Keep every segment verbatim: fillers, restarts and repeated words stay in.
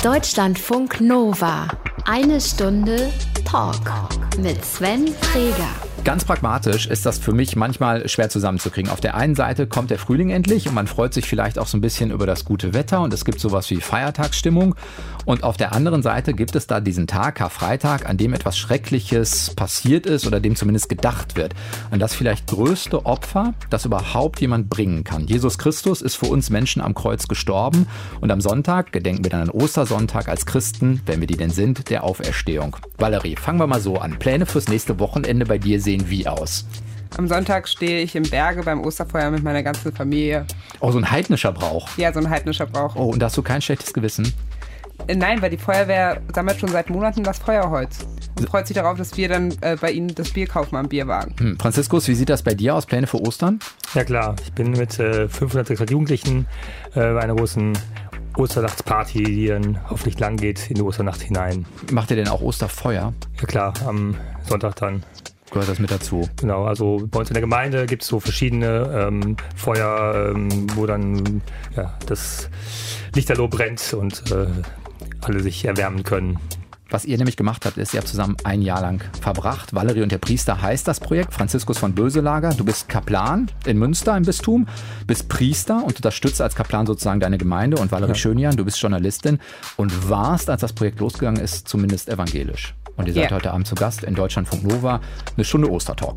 Deutschlandfunk Nova. Eine Stunde Talk mit Sven Träger. Ganz pragmatisch ist das für mich manchmal schwer zusammenzukriegen. Auf der einen Seite kommt der Frühling endlich und man freut sich vielleicht auch so ein bisschen über das gute Wetter und es gibt sowas wie Feiertagsstimmung. Und auf der anderen Seite gibt es da diesen Tag, Karfreitag, an dem etwas Schreckliches passiert ist oder dem zumindest gedacht wird. Und das vielleicht größte Opfer, das überhaupt jemand bringen kann. Jesus Christus ist für uns Menschen am Kreuz gestorben und am Sonntag gedenken wir dann an Ostersonntag als Christen, wenn wir die denn sind, der Auferstehung. Valerie, fangen wir mal so an. Pläne fürs nächste Wochenende bei dir sehen wie aus? Am Sonntag stehe ich im Berge beim Osterfeuer mit meiner ganzen Familie. Oh, so ein heidnischer Brauch. Ja, so ein heidnischer Brauch. Oh, und da hast du kein schlechtes Gewissen? Äh, nein, weil die Feuerwehr sammelt schon seit Monaten das Feuerholz und freut sich darauf, dass wir dann äh, bei ihnen das Bier kaufen am Bierwagen. Hm. Franziskus, wie sieht das bei dir aus? Pläne für Ostern? Ja klar, ich bin mit äh, fünfhundert Jugendlichen äh, bei einer großen Osternachtsparty, die dann hoffentlich lang geht in die Osternacht hinein. Macht ihr denn auch Osterfeuer? Ja klar, am Sonntag dann. Gehört das mit dazu? Genau, also bei uns in der Gemeinde gibt es so verschiedene ähm, Feuer, ähm, wo dann ja, das Lichterloh brennt und äh, alle sich erwärmen können. Was ihr nämlich gemacht habt, ist, ihr habt zusammen ein Jahr lang verbracht. Valerie und der Priester heißt das Projekt. Franziskus von Böselager. Du bist Kaplan in Münster im Bistum, bist Priester und unterstützt als Kaplan sozusagen deine Gemeinde. Und Valerie ja. Schönjan, du bist Journalistin und warst, als das Projekt losgegangen ist, zumindest evangelisch. Und ihr seid yeah. heute Abend zu Gast in Deutschlandfunk Nova. Eine Stunde Ostertalk.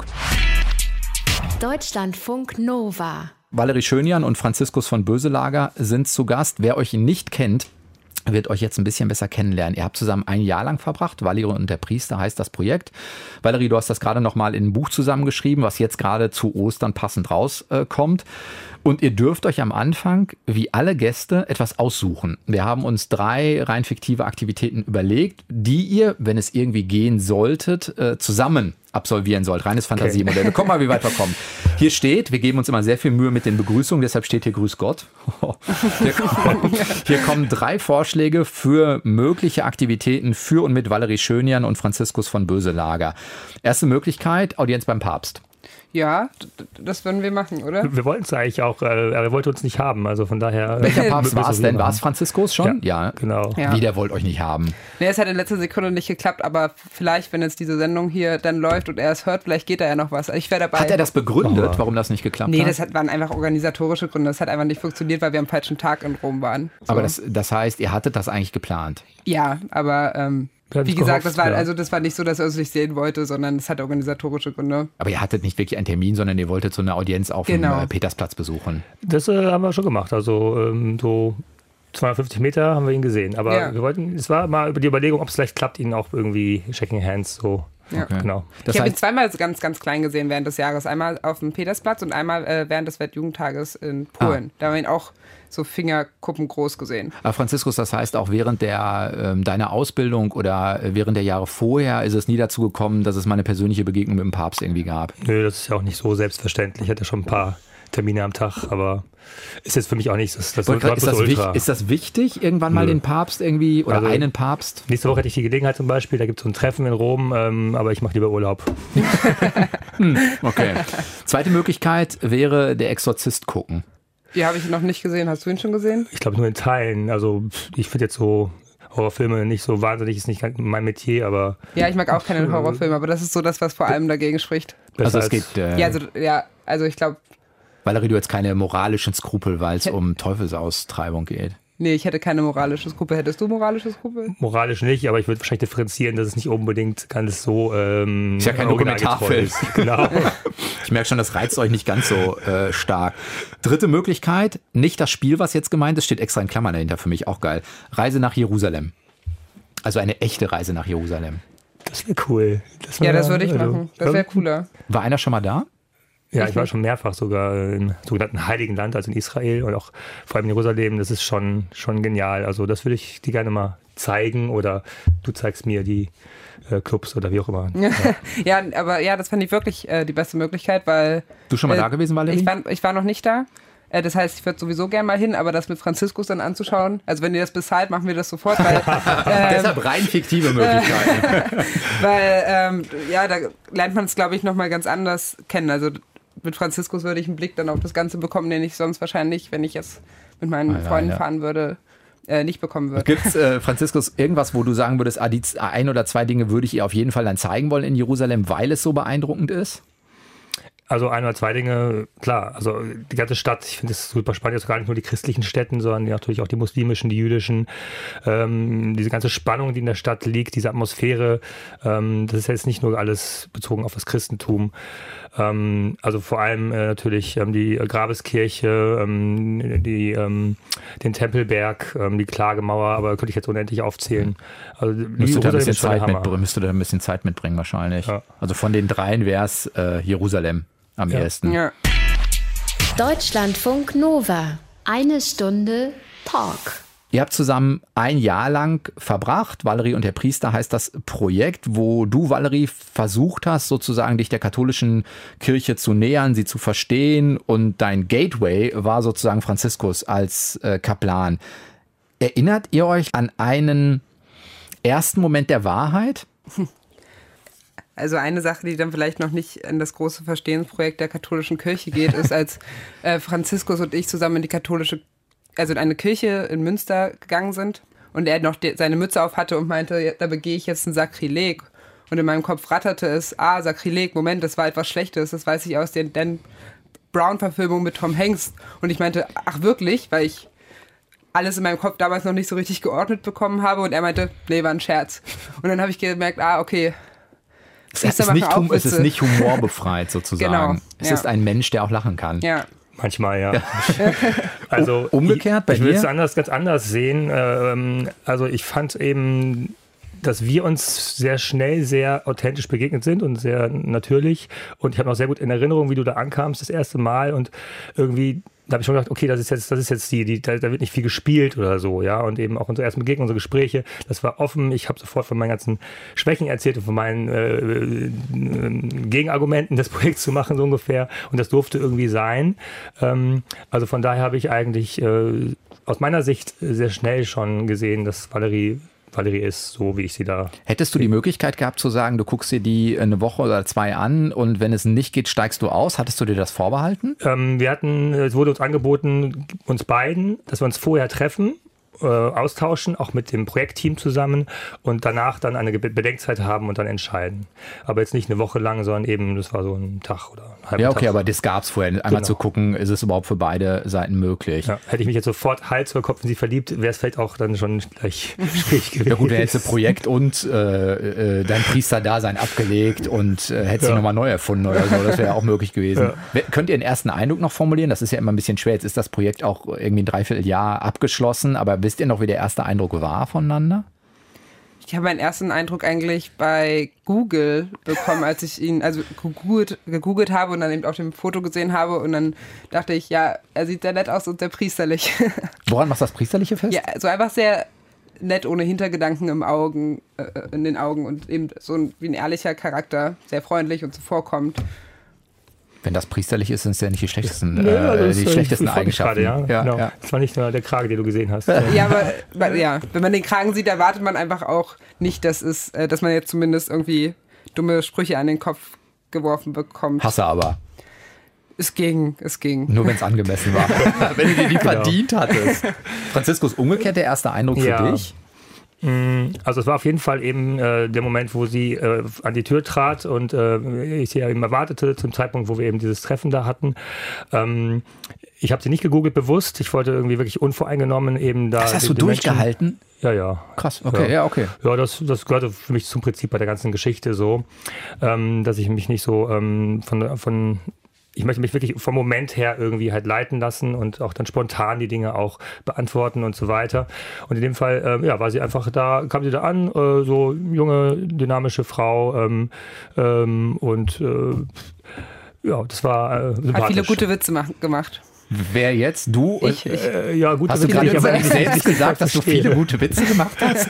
Deutschlandfunk Nova. Valerie Schönjan und Franziskus von Böselager sind zu Gast. Wer euch nicht kennt, wird euch jetzt ein bisschen besser kennenlernen. Ihr habt zusammen ein Jahr lang verbracht. Valerie und der Priester heißt das Projekt. Valerie, du hast das gerade noch mal in ein Buch zusammengeschrieben, was jetzt gerade zu Ostern passend rauskommt. Äh, Und ihr dürft euch am Anfang, wie alle Gäste, etwas aussuchen. Wir haben uns drei rein fiktive Aktivitäten überlegt, die ihr, wenn es irgendwie gehen solltet, äh, zusammen absolvieren sollt. Reines Fantasiemodell. Okay. Wir gucken mal, wie weit wir kommen. Hier steht, wir geben uns immer sehr viel Mühe mit den Begrüßungen, deshalb steht hier Grüß Gott. Hier kommen, hier kommen drei Vorschläge für mögliche Aktivitäten für und mit Valerie Schönjan und Franziskus von Böselager. Erste Möglichkeit, Audienz beim Papst. Ja, das würden wir machen, oder? Wir wollten es eigentlich auch, äh, er wollte uns nicht haben, also von daher... Welcher Papst war es denn? War es Franziskus schon? Ja, ja. genau. Ja. Wie, der wollte euch nicht haben? Nee, es hat in letzter Sekunde nicht geklappt, aber vielleicht, wenn jetzt diese Sendung hier dann läuft und er es hört, vielleicht geht da ja noch was. Ich wäre dabei. Hat er das begründet, oh. warum das nicht geklappt nee, hat? Nee, das hat, waren einfach organisatorische Gründe. Das hat einfach nicht funktioniert, weil wir am falschen Tag in Rom waren. So. Aber das, das heißt, ihr hattet das eigentlich geplant? Ja, aber... Ähm, Wie gesagt, gehofft, das war, ja. also das war nicht so, dass er uns nicht sehen wollte, sondern es hatte organisatorische Gründe. Aber ihr hattet nicht wirklich einen Termin, sondern ihr wolltet so eine Audienz auf genau. dem Petersplatz besuchen. Das äh, haben wir schon gemacht. Also ähm, so zweihundertfünfzig Meter haben wir ihn gesehen. Aber ja. wir wollten, es war mal über die Überlegung, ob es vielleicht klappt, ihn auch irgendwie Shaking Hands so. Ja. Okay. Genau. Das ich habe ihn zweimal ganz, ganz klein gesehen während des Jahres. Einmal auf dem Petersplatz und einmal äh, während des Weltjugendtages in Polen. Ah. Da haben wir ihn auch so Fingerkuppen groß gesehen. Aber Franziskus, das heißt auch während der, äh, deiner Ausbildung oder während der Jahre vorher ist es nie dazu gekommen, dass es mal eine persönliche Begegnung mit dem Papst irgendwie gab? Nö, das ist ja auch nicht so selbstverständlich. Ich hatte schon ein paar Termine am Tag, aber ist jetzt für mich auch nichts. Das, das ist, das wichtig, ist das wichtig, irgendwann mal Nö. den Papst irgendwie oder also einen Papst? Nächste Woche hätte ich die Gelegenheit zum Beispiel, da gibt es so ein Treffen in Rom, ähm, aber ich mache lieber Urlaub. hm, okay. Zweite Möglichkeit wäre der Exorzist gucken. Die habe ich noch nicht gesehen. Hast du ihn schon gesehen? Ich glaube nur in Teilen. Also ich finde jetzt so Horrorfilme nicht so wahnsinnig, ist nicht mein Metier, aber... Ja, ich mag auch keine Horrorfilme, aber das ist so das, was vor allem dagegen spricht. Also es geht... Äh, ja, also, ja, also ich glaube... Valerie, du jetzt keine moralischen Skrupel, weil es um Teufelsaustreibung geht. Nee, ich hätte keine moralische Skrupel. Hättest du moralische Skrupel? Moralisch nicht, aber ich würde wahrscheinlich differenzieren, dass es nicht unbedingt ganz so ähm, ist ja kein Dokumentarfilm. Genau. Ich merke schon, das reizt euch nicht ganz so äh, stark. Dritte Möglichkeit, nicht das Spiel, was jetzt gemeint ist, steht extra in Klammern dahinter für mich, auch geil. Reise nach Jerusalem. Also eine echte Reise nach Jerusalem. Das wäre cool. Das wär, ja, das würde ich also, machen. Das wäre cooler. War einer schon mal da? Ja, ich war schon mehrfach sogar im sogenannten Heiligen Land, also in Israel und auch vor allem in Jerusalem. Das ist schon, schon genial. Also das würde ich dir gerne mal zeigen oder du zeigst mir die äh, Clubs oder wie auch immer. Ja. ja, aber ja, das fand ich wirklich äh, die beste Möglichkeit, weil... Du schon mal äh, da gewesen, Valerie? Ich war, ich war noch nicht da. Äh, das heißt, ich würde sowieso gerne mal hin, aber das mit Franziskus dann anzuschauen, also wenn ihr das bezahlt, machen wir das sofort. Weil, ähm, Deshalb rein fiktive Möglichkeiten. weil, ähm, ja, da lernt man es, glaube ich, nochmal ganz anders kennen. Also mit Franziskus würde ich einen Blick dann auf das Ganze bekommen, den ich sonst wahrscheinlich, wenn ich jetzt mit meinen ah, ja, Freunden ja. fahren würde, äh, nicht bekommen wird. Gibt es, äh, Franziskus, irgendwas, wo du sagen würdest, ah, die ein oder zwei Dinge würde ich ihr auf jeden Fall dann zeigen wollen in Jerusalem, weil es so beeindruckend ist? Also ein oder zwei Dinge, klar, also die ganze Stadt, ich finde es super spannend, jetzt gar nicht nur die christlichen Städten, sondern natürlich auch die muslimischen, die jüdischen, ähm, diese ganze Spannung, die in der Stadt liegt, diese Atmosphäre, ähm, das ist jetzt nicht nur alles bezogen auf das Christentum. Ähm, also vor allem äh, natürlich ähm, die Grabeskirche, ähm, die, ähm, den Tempelberg, ähm, die Klagemauer, aber könnte ich jetzt unendlich aufzählen. Also, müsste da ein bisschen Zeit mitbringen, müsste da ein bisschen Zeit mitbringen wahrscheinlich. Ja. Also von den dreien wäre es äh, Jerusalem am ja. ersten. Ja. Deutschlandfunk Nova. Eine Stunde Talk. Ihr habt zusammen ein Jahr lang verbracht. Valerie und der Priester heißt das Projekt, wo du, Valerie, versucht hast, sozusagen dich der katholischen Kirche zu nähern, sie zu verstehen. Und dein Gateway war sozusagen Franziskus als äh, Kaplan. Erinnert ihr euch an einen ersten Moment der Wahrheit? Also eine Sache, die dann vielleicht noch nicht in das große Verstehensprojekt der katholischen Kirche geht, ist, als äh, Franziskus und ich zusammen in die katholische, also in eine Kirche in Münster gegangen sind und er noch die, seine Mütze auf hatte und meinte, ja, da begehe ich jetzt ein Sakrileg. Und in meinem Kopf ratterte es, ah, Sakrileg, Moment, das war etwas Schlechtes, das weiß ich aus der Dan Brown-Verfilmung mit Tom Hanks. Und ich meinte, ach wirklich, weil ich alles in meinem Kopf damals noch nicht so richtig geordnet bekommen habe und er meinte, nee, war ein Scherz. Und dann habe ich gemerkt, ah, okay, Es ist, nicht, es ist nicht humorbefreit sozusagen. Genau, es ja. ist ein Mensch, der auch lachen kann. Ja. Manchmal, ja. Also umgekehrt bei ich, dir? Ich will es anders, ganz anders sehen. Ähm, also ich fand eben, dass wir uns sehr schnell sehr authentisch begegnet sind und sehr natürlich. Und ich habe noch sehr gut in Erinnerung, wie du da ankamst das erste Mal und irgendwie da habe ich schon gedacht, okay, das ist jetzt, das ist jetzt die, die da, da wird nicht viel gespielt oder so, ja, und eben auch unsere ersten Begegnungen, unsere Gespräche, das war offen. Ich habe sofort von meinen ganzen Schwächen erzählt und von meinen äh, äh, Gegenargumenten, das Projekt zu machen, so ungefähr, und das durfte irgendwie sein. Ähm, also von daher habe ich eigentlich äh, aus meiner Sicht sehr schnell schon gesehen, dass Valerie Valerie ist, so wie ich sie da... Hättest du die Möglichkeit gehabt zu sagen, du guckst dir die eine Woche oder zwei an und wenn es nicht geht, steigst du aus? Hattest du dir das vorbehalten? Ähm, wir hatten, es wurde uns angeboten, uns beiden, dass wir uns vorher treffen, äh, austauschen, auch mit dem Projektteam zusammen und danach dann eine Bedenkzeit haben und dann entscheiden. Aber jetzt nicht eine Woche lang, sondern eben, das war so ein Tag oder ein halber Ja, okay, Tag. aber das gab es vorher. Einmal genau. zu gucken, ist es überhaupt für beide Seiten möglich. Ja, hätte ich mich jetzt sofort Hals über Kopf in sie verliebt, wäre es vielleicht auch dann schon gleich schwierig gewesen. Ja gut, wer hätte Projekt und äh, äh, dein Priesterdasein abgelegt und äh, hätte ja. sie nochmal neu erfunden oder so, das wäre auch möglich gewesen. Ja. Könnt ihr einen ersten Eindruck noch formulieren? Das ist ja immer ein bisschen schwer. Jetzt ist das Projekt auch irgendwie ein Dreivierteljahr abgeschlossen, aber wisst ihr noch, wie der erste Eindruck war voneinander? Ich habe meinen ersten Eindruck eigentlich bei Google bekommen, als ich ihn also gegoogelt, gegoogelt habe und dann eben auf dem Foto gesehen habe und dann dachte ich, ja, er sieht sehr nett aus und sehr priesterlich. Woran machst du das Priesterliche fest? Ja, so einfach sehr nett, ohne Hintergedanken im Augen, äh, in den Augen und eben so ein, wie ein ehrlicher Charakter, sehr freundlich und zuvorkommt. Wenn das priesterlich ist, sind es ja nicht die schlechtesten, nee, äh, die schlechtesten Eigenschaften. Grade, ja. Ja, genau. ja. Das war nicht nur der Krage, den du gesehen hast. Ja, aber ja, wenn man den Kragen sieht, erwartet man einfach auch nicht, dass, es, dass man jetzt zumindest irgendwie dumme Sprüche an den Kopf geworfen bekommt. Hasse aber. Es ging, es ging. Nur wenn es angemessen war. Wenn du dir die genau. verdient hattest. Franziskus, umgekehrt der erste Eindruck für ja. dich? Also es war auf jeden Fall eben äh, der Moment, wo sie äh, an die Tür trat und äh, ich sie ja eben erwartete, zum Zeitpunkt, wo wir eben dieses Treffen da hatten. Ähm, ich habe sie nicht gegoogelt bewusst, ich wollte irgendwie wirklich unvoreingenommen eben da... Das hast die, du die durchgehalten? Menschen, ja, ja. Krass, okay, ja, ja okay. Ja, das, das gehörte für mich zum Prinzip bei der ganzen Geschichte so, ähm, dass ich mich nicht so ähm, von... von Ich möchte mich wirklich vom Moment her irgendwie halt leiten lassen und auch dann spontan die Dinge auch beantworten und so weiter. Und in dem Fall, ähm, ja, war sie einfach da, kam sie da an, äh, so junge, dynamische Frau ähm, ähm, und äh, ja, das war äh, sympathisch. Hat viele gute Witze mach, gemacht. Wer jetzt? Du? Ich, ich. Äh, ja, gute hast Witze. du gerade aber nicht selbst gesagt, dass du viele gute Witze gemacht hast?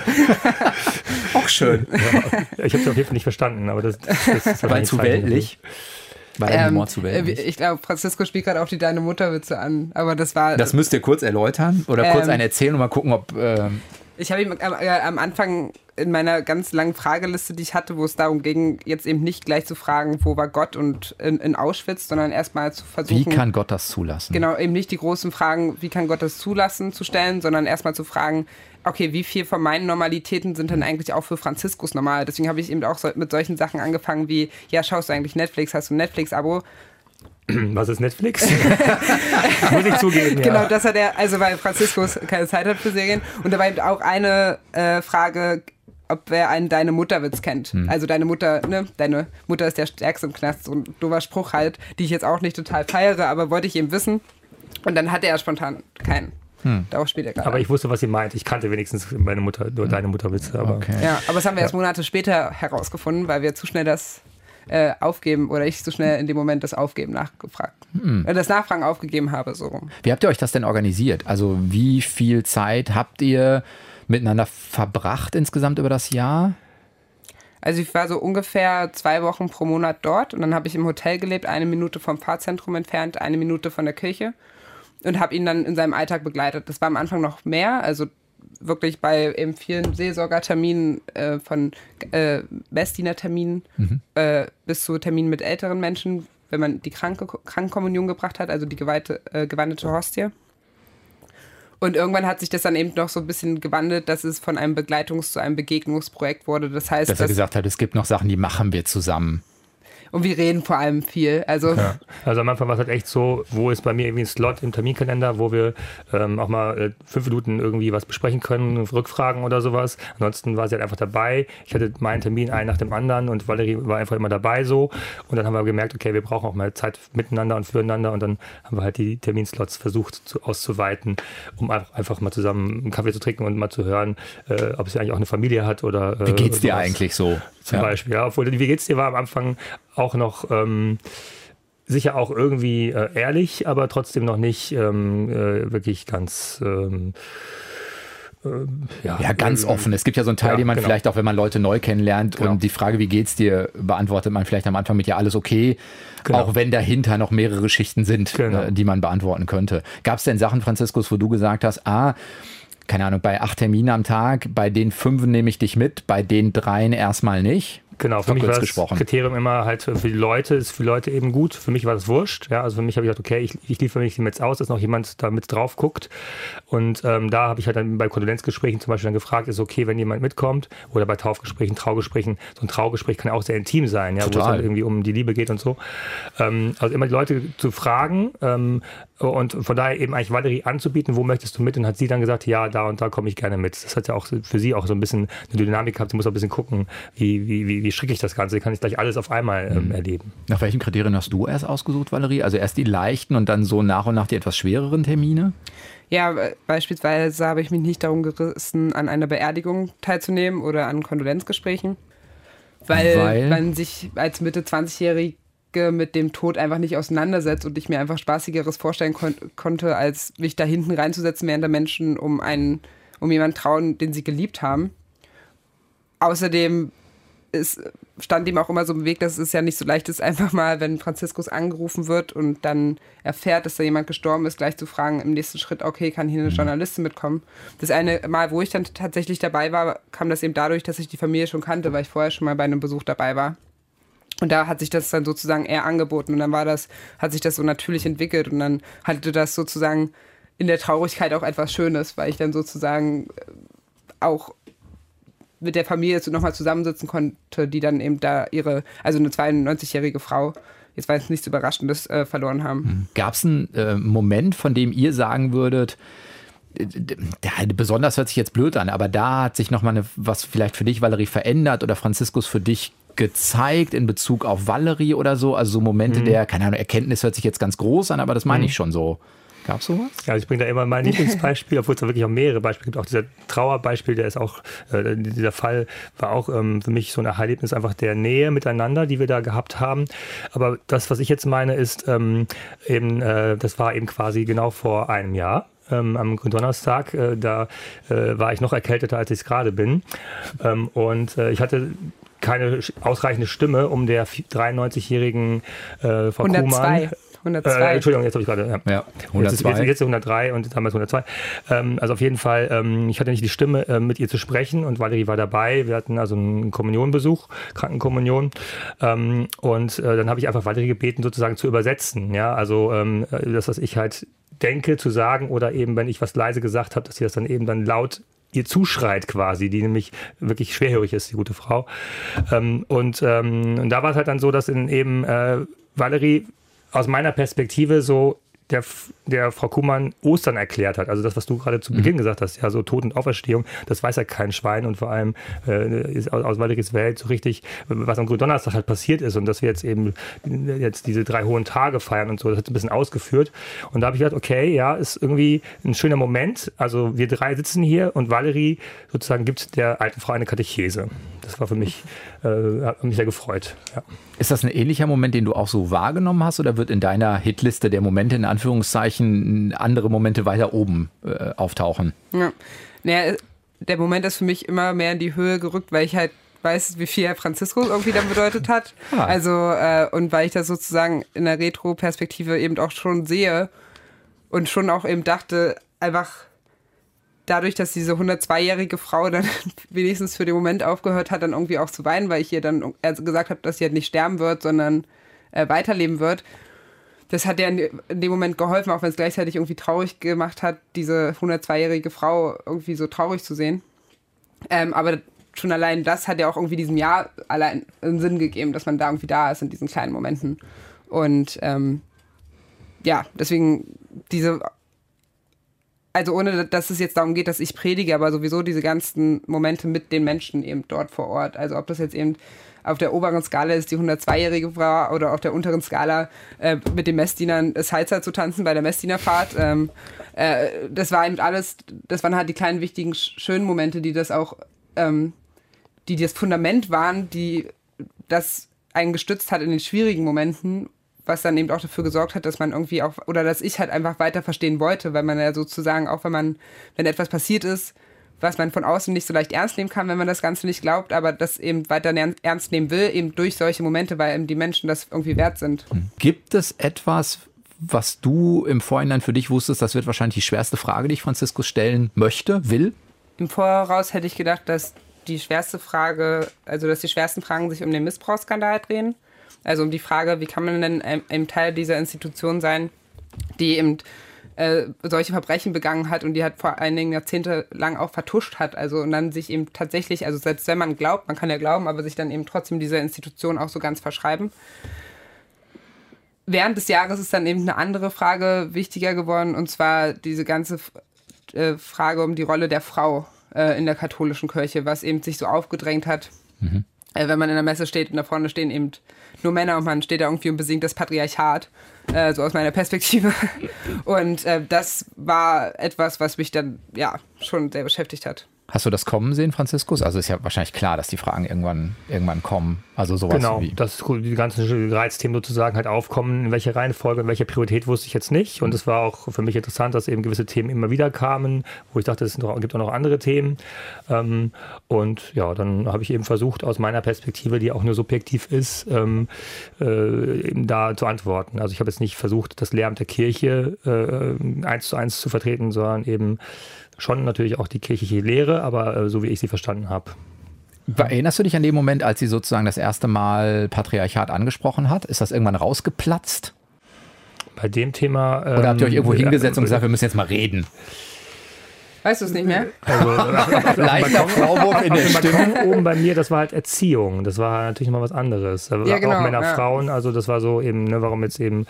Auch schön. Ja, ich habe es auf jeden Fall nicht verstanden, aber das, das, das war zu weltlich. War der Humor ähm, zu weltlich? Ich glaube, Franziskus spielt gerade auf die Deine Mutter-Witze an, aber das war... Das müsst ihr kurz erläutern oder ähm, kurz einen erzählen und mal gucken, ob... Äh, Ich habe ihm am, äh, am Anfang in meiner ganz langen Frageliste, die ich hatte, wo es darum ging, jetzt eben nicht gleich zu fragen, wo war Gott und in, in Auschwitz, sondern erstmal zu versuchen... Wie kann Gott das zulassen? Genau, eben nicht die großen Fragen, wie kann Gott das zulassen, zu stellen, sondern erstmal zu fragen, okay, wie viel von meinen Normalitäten sind denn eigentlich auch für Franziskus normal? Deswegen habe ich eben auch so, mit solchen Sachen angefangen wie, ja, schaust du eigentlich Netflix, hast du ein Netflix-Abo? Was ist Netflix? Muss ich zugeben, ja. Genau, das hat er, also weil Franziskus keine Zeit hat für Serien. Und da war eben auch eine äh, Frage, ob wer einen Deine Mutter-Witz kennt. Hm. Also deine Mutter, ne, deine Mutter ist der Stärkste im Knast. So ein doofer Spruch halt, die ich jetzt auch nicht total feiere, aber wollte ich eben wissen. Und dann hatte er spontan keinen. Hm. Darauf spielt er gerade. Aber ich wusste, was sie meint. Ich kannte wenigstens meine Mutter, nur deine Mutter-Witze. Aber okay. Ja, aber das haben wir erst Monate später herausgefunden, weil wir zu schnell das äh, Aufgeben oder ich zu schnell in dem Moment das Aufgeben nachgefragt, hm. äh, das Nachfragen aufgegeben habe, so rum. Wie habt ihr euch das denn organisiert? Also wie viel Zeit habt ihr miteinander verbracht insgesamt über das Jahr? Also ich war so ungefähr zwei Wochen pro Monat dort und dann habe ich im Hotel gelebt, eine Minute vom Pfarrzentrum entfernt, eine Minute von der Kirche und habe ihn dann in seinem Alltag begleitet. Das war am Anfang noch mehr, also wirklich bei eben vielen Seelsorgerterminen, äh, von äh, Messdienerterminen mhm. äh, bis zu Terminen mit älteren Menschen, wenn man die Kranke, Krankenkommunion gebracht hat, also die geweihte, äh, gewandelte Hostie. Und irgendwann hat sich das dann eben noch so ein bisschen gewandelt, dass es von einem Begleitungs- zu einem Begegnungsprojekt wurde. Das heißt, dass er gesagt hat, es gibt noch Sachen, die machen wir zusammen. Und wir reden vor allem viel. Also, ja. also am Anfang war es halt echt so, wo ist bei mir irgendwie ein Slot im Terminkalender, wo wir ähm, auch mal äh, fünf Minuten irgendwie was besprechen können, Rückfragen oder sowas. Ansonsten war sie halt einfach dabei. Ich hatte meinen Termin einen nach dem anderen und Valerie war einfach immer dabei so. Und dann haben wir gemerkt, okay, wir brauchen auch mal Zeit miteinander und füreinander. Und dann haben wir halt die Terminslots versucht zu, auszuweiten, um einfach, einfach mal zusammen einen Kaffee zu trinken und mal zu hören, äh, ob sie eigentlich auch eine Familie hat oder äh, wie geht's dir sowas. Eigentlich so? Zum ja. Beispiel, ja. Obwohl, wie geht's dir war am Anfang auch noch ähm, sicher auch irgendwie äh, ehrlich, aber trotzdem noch nicht ähm, äh, wirklich ganz ähm, äh, ja, ja, ganz äh, offen. Es gibt ja so einen Teil, ja, den man genau. vielleicht auch, wenn man Leute neu kennenlernt genau. und die Frage, wie geht's dir, beantwortet man vielleicht am Anfang mit ja alles okay, genau. auch wenn dahinter noch mehrere Schichten sind, genau. äh, die man beantworten könnte. Gab es denn Sachen, Franziskus, wo du gesagt hast, ah, keine Ahnung, bei acht Terminen am Tag, bei den fünf nehme ich dich mit, bei den dreien erstmal nicht? Genau, für mich war das gesprochen. Kriterium immer halt für die Leute, ist für die Leute eben gut. Für mich war das wurscht. Ja, also für mich habe ich gesagt, okay, ich, ich liefere mich jetzt aus, dass noch jemand da mit drauf guckt. Und ähm, da habe ich halt dann bei Kondolenzgesprächen zum Beispiel dann gefragt, ist okay, wenn jemand mitkommt oder bei Taufgesprächen, Traugesprächen. So ein Traugespräch kann auch sehr intim sein, ja, wo es halt irgendwie um die Liebe geht und so. Ähm, also immer die Leute zu fragen ähm, und von daher eben eigentlich Valerie anzubieten, wo möchtest du mit? Und hat sie dann gesagt, ja, da und da komme ich gerne mit. Das hat ja auch für sie auch so ein bisschen eine Dynamik gehabt. Sie muss auch ein bisschen gucken, wie, wie, wie wie stricke ich das Ganze? Kann ich gleich alles auf einmal ähm, erleben. Nach welchen Kriterien hast du erst ausgesucht, Valerie? Also erst die leichten und dann so nach und nach die etwas schwereren Termine? Ja, beispielsweise habe ich mich nicht darum gerissen, an einer Beerdigung teilzunehmen oder an Kondolenzgesprächen, weil, weil? man sich als Mitte zwanzigjährige mit dem Tod einfach nicht auseinandersetzt und ich mir einfach Spaßigeres vorstellen kon- konnte, als mich da hinten reinzusetzen, während der Menschen um einen, um jemanden trauen, den sie geliebt haben. Außerdem es stand ihm auch immer so im Weg, dass es ja nicht so leicht ist, einfach mal, wenn Franziskus angerufen wird und dann erfährt, dass da jemand gestorben ist, gleich zu fragen, im nächsten Schritt, okay, kann hier eine Journalistin mitkommen? Das eine Mal, wo ich dann tatsächlich dabei war, kam das eben dadurch, dass ich die Familie schon kannte, weil ich vorher schon mal bei einem Besuch dabei war. Und da hat sich das dann sozusagen eher angeboten und dann war das, hat sich das so natürlich entwickelt und dann hatte das sozusagen in der Traurigkeit auch etwas Schönes, weil ich dann sozusagen auch mit der Familie nochmal zusammensitzen konnte, die dann eben da ihre, also eine zweiundneunzigjährige Frau, jetzt war es nichts Überraschendes, äh, verloren haben. Gab es einen äh, Moment, von dem ihr sagen würdet, ja, besonders hört sich jetzt blöd an, aber da hat sich nochmal was vielleicht für dich, Valerie, verändert oder Franziskus für dich gezeigt in Bezug auf Valerie oder so? Also so Momente mhm. der, keine Ahnung, Erkenntnis hört sich jetzt ganz groß an, aber das meine mhm. ich schon so. Gab es sowas? Ja, ich bringe da immer mein Lieblingsbeispiel, obwohl es da wirklich auch mehrere Beispiele gibt. Auch dieser Trauerbeispiel, der ist auch, äh, dieser Fall war auch ähm, für mich so ein Erlebnis einfach der Nähe miteinander, die wir da gehabt haben. Aber das, was ich jetzt meine, ist ähm, eben, äh, das war eben quasi genau vor einem Jahr. Ähm, am Donnerstag, äh, da äh, war ich noch erkälteter, als ich es gerade bin. Ähm, und äh, ich hatte keine ausreichende Stimme, um der dreiundneunzigjährigen äh, Frau hundertzwei. Kuhmann hundertzwei. Äh, Entschuldigung, jetzt habe ich gerade. Ja. Ja, hundertzwei. Jetzt, jetzt, jetzt hundertdrei und damals hundertzwei. Ähm, also auf jeden Fall, ähm, ich hatte nicht die Stimme, äh, mit ihr zu sprechen und Valerie war dabei. Wir hatten also einen Kommunionbesuch, Krankenkommunion. Ähm, und äh, dann habe ich einfach Valerie gebeten, sozusagen zu übersetzen. Ja, also ähm, das, was ich halt denke, zu sagen oder eben, wenn ich was leise gesagt habe, dass sie das dann eben dann laut ihr zuschreit quasi, die nämlich wirklich schwerhörig ist, die gute Frau. Ähm, und, ähm, und da war es halt dann so, dass in eben äh, Valerie aus meiner Perspektive so der, der Frau Kuhmann Ostern erklärt hat. Also das, was du gerade zu Beginn mhm. gesagt hast, ja, so Tod und Auferstehung, das weiß ja kein Schwein und vor allem äh, ist aus, aus Valeries Welt so richtig, was am Gründonnerstag halt passiert ist und dass wir jetzt eben jetzt diese drei hohen Tage feiern und so, das hat ein bisschen ausgeführt. Und da habe ich gedacht, okay, ja, ist irgendwie ein schöner Moment. Also wir drei sitzen hier und Valerie sozusagen gibt der alten Frau eine Katechese. Das war für mich, äh, hat mich sehr gefreut. Ja. Ist das ein ähnlicher Moment, den du auch so wahrgenommen hast oder wird in deiner Hitliste der Momente in Anführungszeichen andere Momente weiter oben äh, auftauchen? Ja. Naja, der Moment ist für mich immer mehr in die Höhe gerückt, weil ich halt weiß, wie viel Herr Franziskus irgendwie dann bedeutet hat. Ah. Also, äh, und weil ich das sozusagen in der Retro-Perspektive eben auch schon sehe und schon auch eben dachte, einfach dadurch, dass diese hundertzweijährige Frau dann wenigstens für den Moment aufgehört hat, dann irgendwie auch zu weinen, weil ich ihr dann gesagt habe, dass sie halt nicht sterben wird, sondern äh, weiterleben wird. Das hat ja in dem Moment geholfen, auch wenn es gleichzeitig irgendwie traurig gemacht hat, diese hundertzweijährige Frau irgendwie so traurig zu sehen. Ähm, aber schon allein das hat ja auch irgendwie diesem Jahr allein einen Sinn gegeben, dass man da irgendwie da ist in diesen kleinen Momenten. Und ähm, ja, deswegen diese... Also ohne, dass es jetzt darum geht, dass ich predige, aber sowieso diese ganzen Momente mit den Menschen eben dort vor Ort. Also ob das jetzt eben auf der oberen Skala ist, die hundertzweijährige Frau, oder auf der unteren Skala äh, mit den Messdienern Salsa zu tanzen bei der Messdienerfahrt. Ähm, äh, das war eben alles, das waren halt die kleinen, wichtigen, schönen Momente, die das auch, ähm, die das Fundament waren, die das einen gestützt hat in den schwierigen Momenten, was dann eben auch dafür gesorgt hat, dass man irgendwie auch, oder dass ich halt einfach weiter verstehen wollte, weil man ja sozusagen, auch wenn man, wenn etwas passiert ist, was man von außen nicht so leicht ernst nehmen kann, wenn man das Ganze nicht glaubt, aber das eben weiter ernst nehmen will, eben durch solche Momente, weil eben die Menschen das irgendwie wert sind. Gibt es etwas, was du im Vorhinein für dich wusstest, das wird wahrscheinlich die schwerste Frage, die ich Franziskus stellen möchte, will? Im Voraus hätte ich gedacht, dass die schwerste Frage, also dass die schwersten Fragen sich um den Missbrauchsskandal drehen. Also um die Frage, wie kann man denn ein Teil dieser Institution sein, die eben äh, solche Verbrechen begangen hat und die halt vor allen Dingen jahrzehntelang auch vertuscht hat. Also und dann sich eben tatsächlich, also selbst wenn man glaubt, man kann ja glauben, aber sich dann eben trotzdem dieser Institution auch so ganz verschreiben. Während des Jahres ist dann eben eine andere Frage wichtiger geworden, und zwar diese ganze äh, Frage um die Rolle der Frau äh, in der katholischen Kirche, was eben sich so aufgedrängt hat. Mhm. Wenn man in der Messe steht und da vorne stehen eben nur Männer und man steht da irgendwie und besingt das Patriarchat, äh, so aus meiner Perspektive. Und äh, das war etwas, was mich dann ja schon sehr beschäftigt hat. Hast du das kommen sehen, Franziskus? Also ist ja wahrscheinlich klar, dass die Fragen irgendwann, irgendwann kommen. Also sowas genau, wie... dass die ganzen Reizthemen sozusagen halt aufkommen. In welcher Reihenfolge, in welcher Priorität wusste ich jetzt nicht. Und es war auch für mich interessant, dass eben gewisse Themen immer wieder kamen, wo ich dachte, es gibt auch noch andere Themen. Und ja, dann habe ich eben versucht, aus meiner Perspektive, die auch nur subjektiv ist, eben da zu antworten. Also ich habe jetzt nicht versucht, das Lehramt der Kirche eins zu eins zu vertreten, sondern eben schon natürlich auch die kirchliche Lehre, aber äh, so wie ich sie verstanden habe. Erinnerst du dich an den Moment, als sie sozusagen das erste Mal Patriarchat angesprochen hat? Ist das irgendwann rausgeplatzt? Bei dem Thema... Ähm, Oder habt ihr euch irgendwo hingesetzt äh, und gesagt, wir müssen jetzt mal reden? Weißt du es nicht mehr? Also, leichter Vorwurf in der Stimme. Oben bei mir, das war halt Erziehung. Das war natürlich noch was anderes. Ja, genau, auch Männer, ja. Frauen. Also das war so eben, ne, warum jetzt eben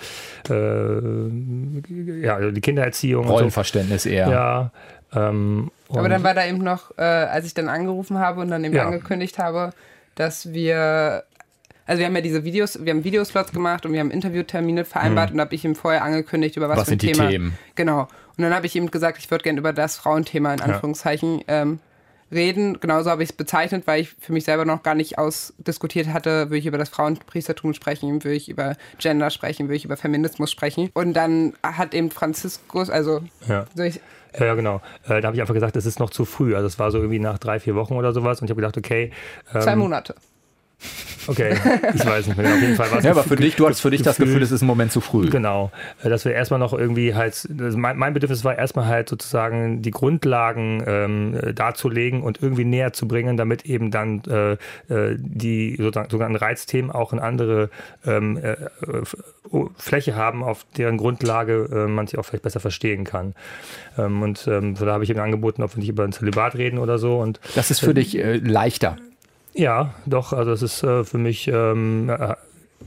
äh, ja, die Kindererziehung. Rollenverständnis so. Eher. Ja. Ähm, Aber dann war da eben noch, äh, als ich dann angerufen habe und dann eben ja. angekündigt habe, dass wir, also wir haben ja diese Videos, wir haben Videoslots gemacht und wir haben Interviewtermine vereinbart, hm. und da habe ich ihm vorher angekündigt, über was, was für ein sind Thema. Die Themen? Genau. Und dann habe ich ihm gesagt, ich würde gerne über das Frauenthema in Anführungszeichen ja. ähm, reden. Genauso habe ich es bezeichnet, weil ich für mich selber noch gar nicht ausdiskutiert hatte, würde ich über das Frauenpriestertum sprechen, würde ich über Gender sprechen, würde ich über Feminismus sprechen. Und dann hat eben Franziskus, also ja. soll ich, Ja, ja, genau. Äh, da habe ich einfach gesagt, es ist noch zu früh. Also es war so irgendwie nach drei, vier Wochen oder sowas. Und ich habe gedacht, okay. Ähm, Zwei Monate. Okay, ich weiß nicht mehr. Auf jeden Fall war es ja, aber für dich, du hattest für dich das Gefühl, es ist im Moment zu früh. Genau, dass wir erstmal noch irgendwie halt, also mein, mein Bedürfnis war erstmal halt sozusagen die Grundlagen ähm, darzulegen und irgendwie näher zu bringen, damit eben dann äh, die sogenannten Reizthemen auch eine andere ähm, äh, Fläche haben, auf deren Grundlage äh, man sich auch vielleicht besser verstehen kann. Ähm, und ähm, so da habe ich eben angeboten, ob wir nicht über ein Zölibat reden oder so. Und das ist für äh, dich äh, leichter. Ja, doch, also es ist äh, für mich ähm, äh,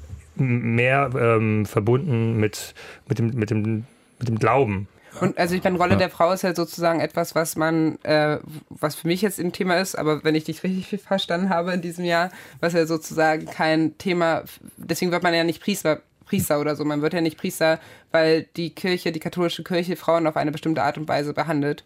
mehr ähm, verbunden mit, mit, dem, mit, dem, mit dem Glauben. Und also ich meine, Rolle ja. der Frau ist halt sozusagen etwas, was man, äh, was für mich jetzt ein Thema ist, aber wenn ich dich richtig viel verstanden habe in diesem Jahr, was ja sozusagen kein Thema, deswegen wird man ja nicht Priester, Priester oder so, man wird ja nicht Priester, weil die Kirche, die katholische Kirche Frauen auf eine bestimmte Art und Weise behandelt.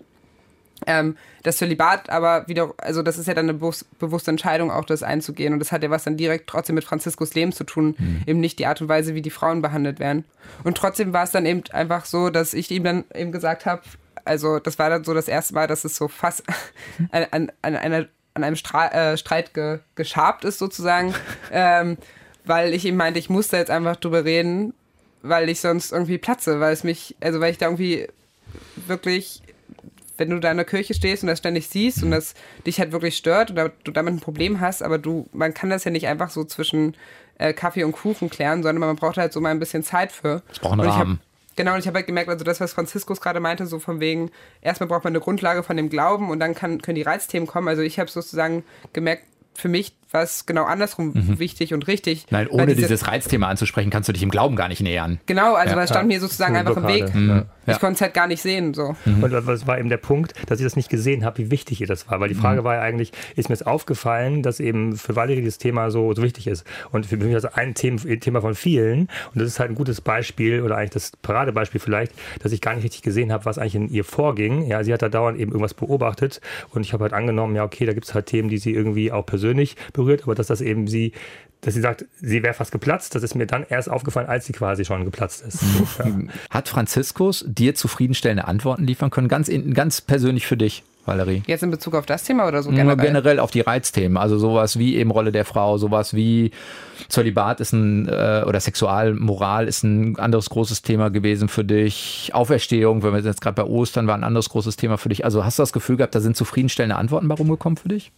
Ähm, das Zölibat aber wieder, also das ist ja dann eine bewus- bewusste Entscheidung auch, das einzugehen und das hat ja was dann direkt trotzdem mit Franziskus Leben zu tun, mhm. eben nicht die Art und Weise, wie die Frauen behandelt werden. Und trotzdem war es dann eben einfach so, dass ich ihm dann eben gesagt habe, also das war dann so das erste Mal, dass es so fast an, an, an, einer, an einem Stra- äh, Streit ge- geschabt ist sozusagen, ähm, weil ich ihm meinte, ich musste jetzt einfach drüber reden, weil ich sonst irgendwie platze, weil es mich, also weil ich da irgendwie wirklich... Wenn du da in der Kirche stehst und das ständig siehst und das dich halt wirklich stört oder du damit ein Problem hast, aber du, man kann das ja nicht einfach so zwischen äh, Kaffee und Kuchen klären, sondern man braucht halt so mal ein bisschen Zeit für. Es braucht einen Rahmen. Hab, genau, und ich habe halt gemerkt, also das, was Franziskus gerade meinte, so von wegen, erstmal braucht man eine Grundlage von dem Glauben und dann kann, können die Reizthemen kommen. Also ich habe sozusagen gemerkt, für mich war es genau andersrum mhm. wichtig und richtig. Nein, ohne diese, dieses Reizthema anzusprechen, kannst du dich im Glauben gar nicht nähern. Genau, also ja, es stand ja. mir sozusagen einfach im Weg. Mhm. Ich ja. konnte es halt gar nicht sehen. So. Mhm. Und das war eben der Punkt, dass ich das nicht gesehen habe, wie wichtig ihr das war. Weil die Frage mhm. war ja eigentlich, ist mir jetzt aufgefallen, dass eben für Valerie das Thema so, so wichtig ist. Und für mich ist das ein Thema, Thema von vielen. Und das ist halt ein gutes Beispiel oder eigentlich das Paradebeispiel vielleicht, dass ich gar nicht richtig gesehen habe, was eigentlich in ihr vorging. Ja, sie hat da dauernd eben irgendwas beobachtet. Und ich habe halt angenommen, ja okay, da gibt es halt Themen, die sie irgendwie auch persönlich berührt. Aber dass das eben sie, dass sie sagt, sie wäre fast geplatzt, das ist mir dann erst aufgefallen, als sie quasi schon geplatzt ist. So, ja. Hat Franziskus dir zufriedenstellende Antworten liefern können? Ganz, ganz persönlich für dich, Valerie. Jetzt in Bezug auf das Thema oder so generell? Generell auf die Reizthemen. Also sowas wie eben Rolle der Frau, sowas wie Zölibat ist ein, äh, oder Sexualmoral ist ein anderes großes Thema gewesen für dich. Auferstehung, wenn wir jetzt gerade bei Ostern, war ein anderes großes Thema für dich. Also hast du das Gefühl gehabt, da sind zufriedenstellende Antworten bei rumgekommen für dich?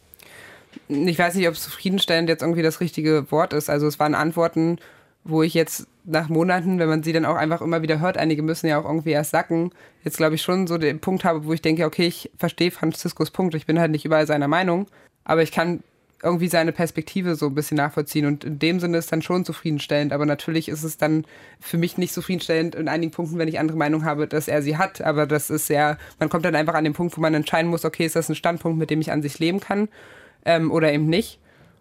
Ich weiß nicht, ob zufriedenstellend jetzt irgendwie das richtige Wort ist. Also es waren Antworten, wo ich jetzt nach Monaten, wenn man sie dann auch einfach immer wieder hört, einige müssen ja auch irgendwie erst sacken, jetzt glaube ich schon so den Punkt habe, wo ich denke, okay, ich verstehe Franziskus Punkt, ich bin halt nicht überall seiner Meinung, aber ich kann irgendwie seine Perspektive so ein bisschen nachvollziehen und in dem Sinne ist dann schon zufriedenstellend, aber natürlich ist es dann für mich nicht zufriedenstellend in einigen Punkten, wenn ich andere Meinung habe, dass er sie hat, aber das ist ja, man kommt dann einfach an den Punkt, wo man entscheiden muss, okay, ist das ein Standpunkt, mit dem ich an sich leben kann? Ähm, oder eben nicht.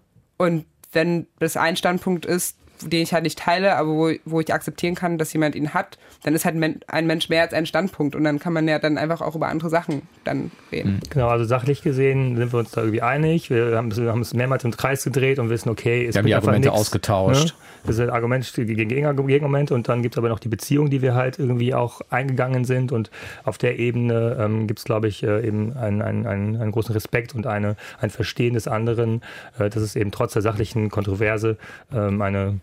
Und wenn das ein Standpunkt ist, den ich halt nicht teile, aber wo, wo ich akzeptieren kann, dass jemand ihn hat, dann ist halt ein Mensch mehr als ein Standpunkt und dann kann man ja dann einfach auch über andere Sachen dann reden. Genau, also sachlich gesehen sind wir uns da irgendwie einig. Wir haben, wir haben es mehrmals im Kreis gedreht und wissen, okay, es wir haben die Argumente nix, ausgetauscht. Ne? Das ist ein Argument gegen Gegenargument und dann gibt es aber noch die Beziehung, die wir halt irgendwie auch eingegangen sind und auf der Ebene ähm, gibt es, glaube ich, äh, eben einen, einen, einen, einen großen Respekt und eine, ein Verstehen des anderen, äh, dass es eben trotz der sachlichen Kontroverse ähm, eine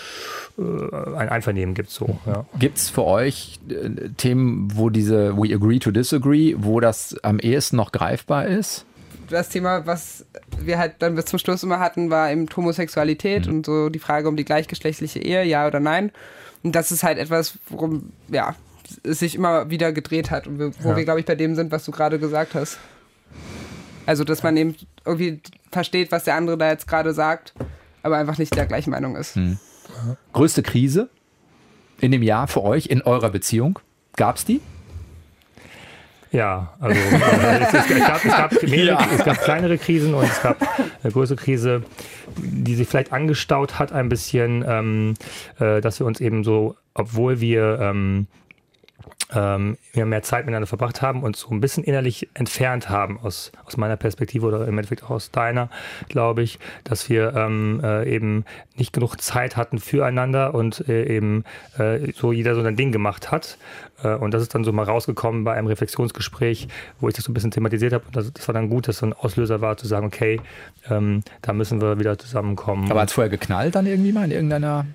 ein Einvernehmen gibt. So, ja. Gibt es für euch äh, Themen, wo diese We agree to disagree, wo das am ehesten noch greifbar ist? Das Thema, was wir halt dann bis zum Schluss immer hatten, war eben Homosexualität mhm. und so die Frage um die gleichgeschlechtliche Ehe, ja oder nein. Und das ist halt etwas, worum ja, es sich immer wieder gedreht hat und wir, wo ja. wir, glaube ich, bei dem sind, was du gerade gesagt hast. Also, dass man eben irgendwie versteht, was der andere da jetzt gerade sagt, aber einfach nicht der gleichen Meinung ist. Mhm. Größte Krise in dem Jahr für euch, in eurer Beziehung? Gab es die? Ja, also äh, es, es, es, gab, es, gab mehrere, ja. es gab kleinere Krisen und es gab eine größere Krise, die sich vielleicht angestaut hat ein bisschen, ähm, äh, dass wir uns eben so, obwohl wir ähm, ähm, wir mehr Zeit miteinander verbracht haben und so ein bisschen innerlich entfernt haben aus, aus meiner Perspektive oder im Endeffekt auch aus deiner, glaube ich, dass wir ähm, äh, eben nicht genug Zeit hatten füreinander und äh, eben äh, so jeder so ein Ding gemacht hat. Äh, und das ist dann so mal rausgekommen bei einem Reflexionsgespräch, wo ich das so ein bisschen thematisiert habe. Und das, das war dann gut, dass so ein Auslöser war, zu sagen, okay, ähm, da müssen wir wieder zusammenkommen. Aber hat es vorher geknallt dann irgendwie mal in irgendeiner...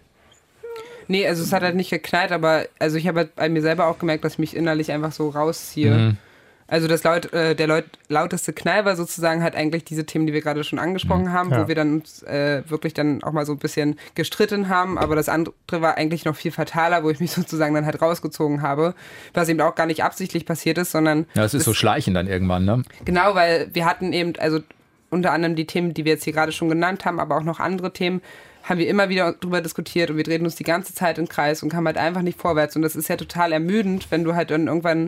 Nee, also es hat halt nicht geknallt, aber also ich habe halt bei mir selber auch gemerkt, dass ich mich innerlich einfach so rausziehe. Mhm. Also das laut, äh, der laut, lauteste Knall war sozusagen halt eigentlich diese Themen, die wir gerade schon angesprochen mhm. haben, ja. wo wir dann uns äh, wirklich dann auch mal so ein bisschen gestritten haben, aber das andere war eigentlich noch viel fataler, wo ich mich sozusagen dann halt rausgezogen habe, was eben auch gar nicht absichtlich passiert ist, sondern... Ja, es ist das, so schleichend dann irgendwann, ne? Genau, weil wir hatten eben, also unter anderem die Themen, die wir jetzt hier gerade schon genannt haben, aber auch noch andere Themen, haben wir immer wieder drüber diskutiert und wir drehen uns die ganze Zeit im Kreis und kamen halt einfach nicht vorwärts. Und das ist ja total ermüdend, wenn du halt dann irgendwann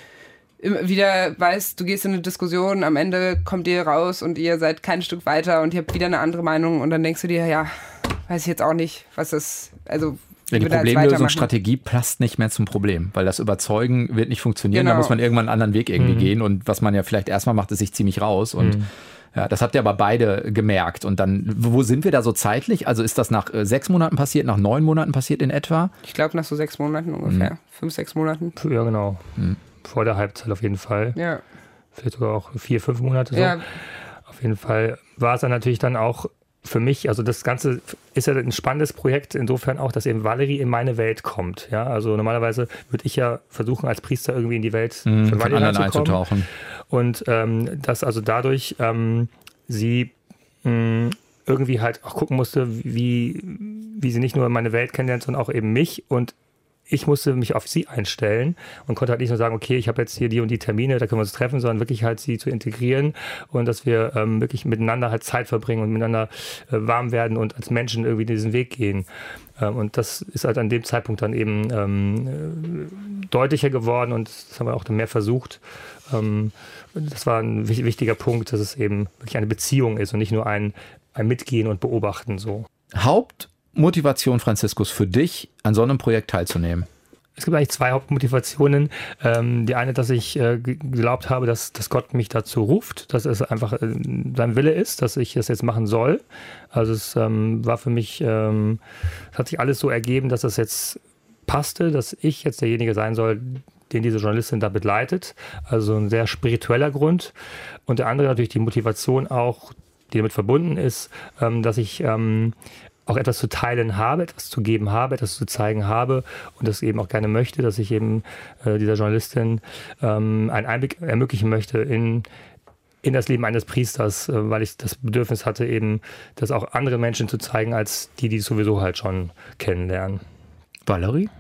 immer wieder weißt, du gehst in eine Diskussion, am Ende kommt ihr raus und ihr seid kein Stück weiter und ihr habt wieder eine andere Meinung und dann denkst du dir, ja, weiß ich jetzt auch nicht, was das, also... Ja, die Problemlösungsstrategie passt nicht mehr zum Problem, weil das Überzeugen wird nicht funktionieren, genau. Da muss man irgendwann einen anderen Weg irgendwie mhm. gehen und was man ja vielleicht erstmal macht, ist sich ziemlich raus und mhm. ja, das habt ihr aber beide gemerkt. Und dann, wo sind wir da so zeitlich? Also ist das nach äh, sechs Monaten passiert, nach neun Monaten passiert in etwa? Ich glaube nach so sechs Monaten ungefähr. Mhm. Fünf, sechs Monaten. Ja, genau. Mhm. Vor der Halbzeit auf jeden Fall. Ja. Vielleicht sogar auch vier, fünf Monate so. Ja. Auf jeden Fall war es dann natürlich dann auch für mich, also das Ganze ist ja ein spannendes Projekt, insofern auch, dass eben Valerie in meine Welt kommt. Ja, also normalerweise würde ich ja versuchen, als Priester irgendwie in die Welt mhm, von, von anderen einzutauchen. Und ähm, dass also dadurch ähm, sie mh, irgendwie halt auch gucken musste, wie, wie sie nicht nur meine Welt kennenlernt, sondern auch eben mich. Und ich musste mich auf sie einstellen und konnte halt nicht nur sagen, okay, ich habe jetzt hier die und die Termine, da können wir uns treffen, sondern wirklich halt sie zu integrieren und dass wir ähm, wirklich miteinander halt Zeit verbringen und miteinander äh, warm werden und als Menschen irgendwie diesen Weg gehen. Ähm, und das ist halt an dem Zeitpunkt dann eben ähm, äh, deutlicher geworden und das haben wir auch dann mehr versucht. Ähm, das war ein w- wichtiger Punkt, dass es eben wirklich eine Beziehung ist und nicht nur ein, ein Mitgehen und Beobachten so. Haupt Motivation, Franziskus, für dich, an so einem Projekt teilzunehmen? Es gibt eigentlich zwei Hauptmotivationen. Ähm, die eine, dass ich äh, geglaubt habe, dass, dass Gott mich dazu ruft, dass es einfach äh, sein Wille ist, dass ich das jetzt machen soll. Also es ähm, war für mich, ähm, es hat sich alles so ergeben, dass das jetzt passte, dass ich jetzt derjenige sein soll, den diese Journalistin da begleitet. Also ein sehr spiritueller Grund. Und der andere natürlich die Motivation auch, die damit verbunden ist, ähm, dass ich ähm, auch etwas zu teilen habe, etwas zu geben habe, etwas zu zeigen habe und das eben auch gerne möchte, dass ich eben äh, dieser Journalistin ähm, einen Einblick ermöglichen möchte in, in das Leben eines Priesters, äh, weil ich das Bedürfnis hatte, eben das auch anderen Menschen zu zeigen, als die, die es sowieso halt schon kennenlernen. Valerie?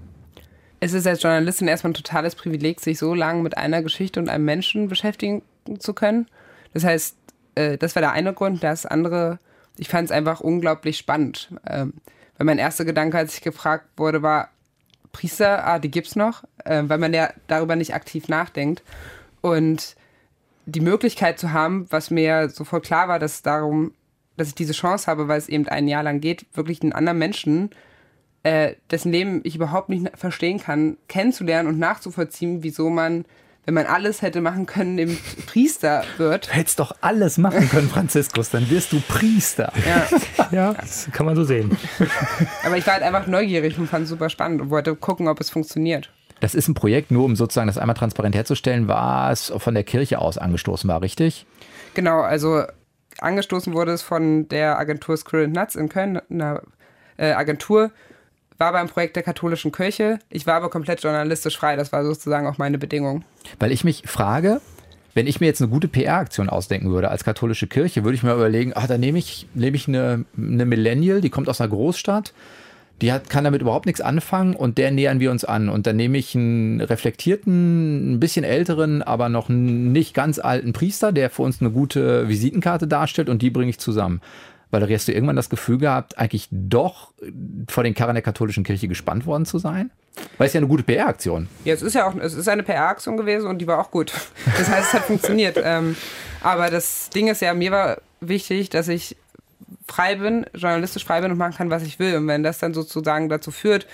Es ist als Journalistin erstmal ein totales Privileg, sich so lange mit einer Geschichte und einem Menschen beschäftigen zu können. Das heißt, äh, das war der eine Grund. Das andere, ich fand es einfach unglaublich spannend. Ähm, weil mein erster Gedanke, als ich gefragt wurde, war, Priester, ah, die gibt's noch, äh, weil man ja darüber nicht aktiv nachdenkt. Und die Möglichkeit zu haben, was mir sofort klar war, dass es darum, dass ich diese Chance habe, weil es eben ein Jahr lang geht, wirklich einen anderen Menschen, äh, dessen Leben ich überhaupt nicht verstehen kann, kennenzulernen und nachzuvollziehen, wieso man, wenn man alles hätte machen können, eben Priester wird. Du hättest doch alles machen können, Franziskus, dann wirst du Priester. Ja, ja, das kann man so sehen. Aber ich war halt einfach neugierig und fand es super spannend und wollte gucken, ob es funktioniert. Das ist ein Projekt, nur um sozusagen das einmal transparent herzustellen, was von der Kirche aus angestoßen war, richtig? Genau, also angestoßen wurde es von der Agentur Squirrel Nuts in Köln, einer äh, Agentur, war beim Projekt der katholischen Kirche. Ich war aber komplett journalistisch frei, das war sozusagen auch meine Bedingung. Weil ich mich frage, wenn ich mir jetzt eine gute P R-Aktion ausdenken würde als katholische Kirche, würde ich mir überlegen, ach, da nehme ich, nehme ich eine, eine Millennial, die kommt aus einer Großstadt, die hat, kann damit überhaupt nichts anfangen und der nähern wir uns an. Und dann nehme ich einen reflektierten, ein bisschen älteren, aber noch nicht ganz alten Priester, der für uns eine gute Visitenkarte darstellt und die bringe ich zusammen. Valerie, hast du irgendwann das Gefühl gehabt, eigentlich doch vor den Karren der katholischen Kirche gespannt worden zu sein? Weil es ja eine gute P R-Aktion. Ja, es ist ja auch, es ist eine P R-Aktion gewesen und die war auch gut. Das heißt, es hat funktioniert. Ähm, aber das Ding ist ja, mir war wichtig, dass ich frei bin, journalistisch frei bin und machen kann, was ich will. Und wenn das dann sozusagen dazu führt,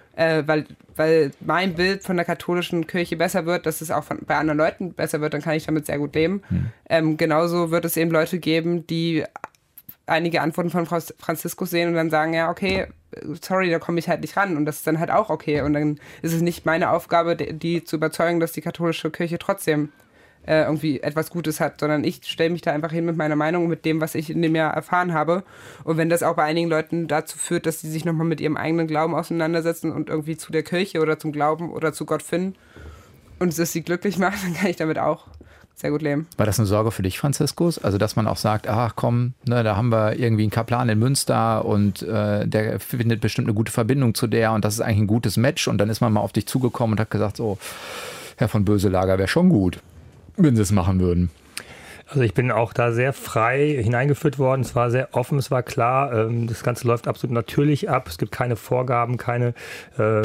äh, weil, weil mein Bild von der katholischen Kirche besser wird, dass es auch von, bei anderen Leuten besser wird, dann kann ich damit sehr gut leben. Hm. Ähm, genauso wird es eben Leute geben, die einige Antworten von Franziskus sehen und dann sagen, ja, okay, sorry, da komme ich halt nicht ran. Und das ist dann halt auch okay. Und dann ist es nicht meine Aufgabe, die, die zu überzeugen, dass die katholische Kirche trotzdem äh, irgendwie etwas Gutes hat, sondern ich stelle mich da einfach hin mit meiner Meinung und mit dem, was ich in dem Jahr erfahren habe. Und wenn das auch bei einigen Leuten dazu führt, dass sie sich nochmal mit ihrem eigenen Glauben auseinandersetzen und irgendwie zu der Kirche oder zum Glauben oder zu Gott finden und es sie glücklich macht, dann kann ich damit auch sehr gut leben. War das eine Sorge für dich, Franziskus? Also, dass man auch sagt, ach komm, ne, da haben wir irgendwie einen Kaplan in Münster und äh, der findet bestimmt eine gute Verbindung zu der und das ist eigentlich ein gutes Match und dann ist man mal auf dich zugekommen und hat gesagt, so, Herr von Böselager, wäre schon gut, wenn Sie es machen würden. Also ich bin auch da sehr frei hineingeführt worden. Es war sehr offen, es war klar. Das Ganze läuft absolut natürlich ab. Es gibt keine Vorgaben, keine äh,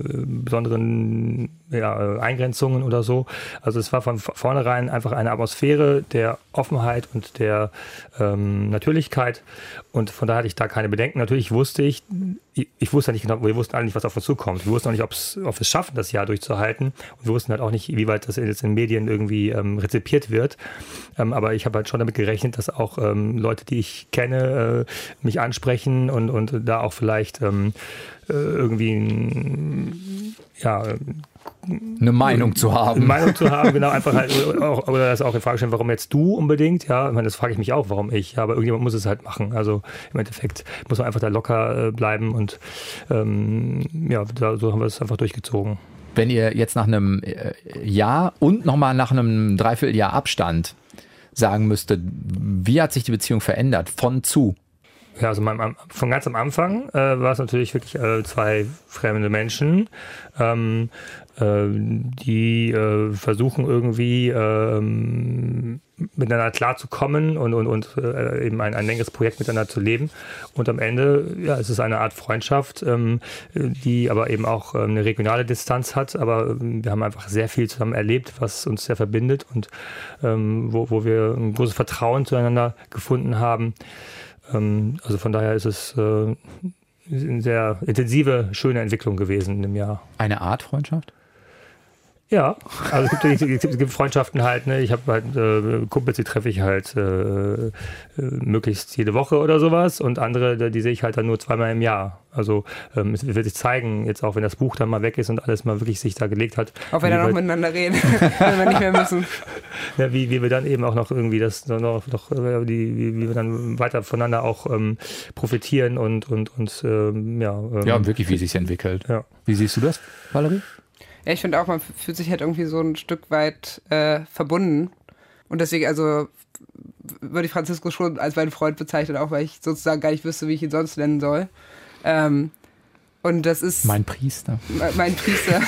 besonderen ja, Eingrenzungen oder so. Also es war von vornherein einfach eine Atmosphäre der Offenheit und der ähm, Natürlichkeit. Und von daher hatte ich da keine Bedenken. Natürlich wusste ich, ich, ich wusste nicht genau, wir wussten alle nicht, was auf uns zukommt. Wir wussten auch nicht, ob's, ob wir es schaffen, das Jahr durchzuhalten. Und wir wussten halt auch nicht, wie weit das jetzt in Medien irgendwie ähm, rezipiert wird. Ähm, aber ich habe halt schon damit gerechnet, dass auch ähm, Leute, die ich kenne, äh, mich ansprechen und, und da auch vielleicht ähm, äh, irgendwie ein, ja, eine Meinung zu haben. Eine Meinung zu haben, genau, einfach halt, oder, oder das auch in Frage stellen, warum jetzt du unbedingt, ja, ich meine, das frage ich mich auch, warum ich, ja, aber irgendjemand muss es halt machen, also im Endeffekt muss man einfach da locker äh, bleiben und ähm, ja, da, so haben wir es einfach durchgezogen. Wenn ihr jetzt nach einem Jahr und nochmal nach einem Dreivierteljahr Abstand sagen müsstet, wie hat sich die Beziehung verändert, von zu? Ja, also mein, von ganz am Anfang äh, war es natürlich wirklich äh, zwei fremde Menschen, ähm, äh, die äh, versuchen irgendwie äh, miteinander klarzukommen und, und, und äh, eben ein, ein längeres Projekt miteinander zu leben. Und am Ende, ja, es ist eine Art Freundschaft, ähm, die aber eben auch ähm, eine regionale Distanz hat. Aber ähm, wir haben einfach sehr viel zusammen erlebt, was uns sehr verbindet und ähm, wo, wo wir ein großes Vertrauen zueinander gefunden haben. Also von daher ist es äh, eine sehr intensive, schöne Entwicklung gewesen in dem Jahr. Eine Art Freundschaft? Ja, also es gibt, es gibt Freundschaften halt, ne? Ich habe halt äh, Kumpels, die treffe ich halt äh, äh, möglichst jede Woche oder sowas und andere, die sehe ich halt dann nur zweimal im Jahr. Also ähm, es wird sich zeigen, jetzt auch wenn das Buch dann mal weg ist und alles mal wirklich sich da gelegt hat. Auch wenn wir dann noch miteinander reden, wenn wir nicht mehr müssen. Ja, wie, wie wir dann eben auch noch irgendwie das noch, noch die, wie, wie wir dann weiter voneinander auch ähm, profitieren und, und, und ähm, ja. Ähm, ja, wirklich, wie es sich entwickelt. Ja. Wie siehst du das, Valerie? Ja, ich finde auch, man fühlt sich halt irgendwie so ein Stück weit äh, verbunden. Und deswegen, also würde ich Franziskus schon als meinen Freund bezeichnen, auch weil ich sozusagen gar nicht wüsste, wie ich ihn sonst nennen soll. Ähm, und das ist... Mein Priester. Mein Priester.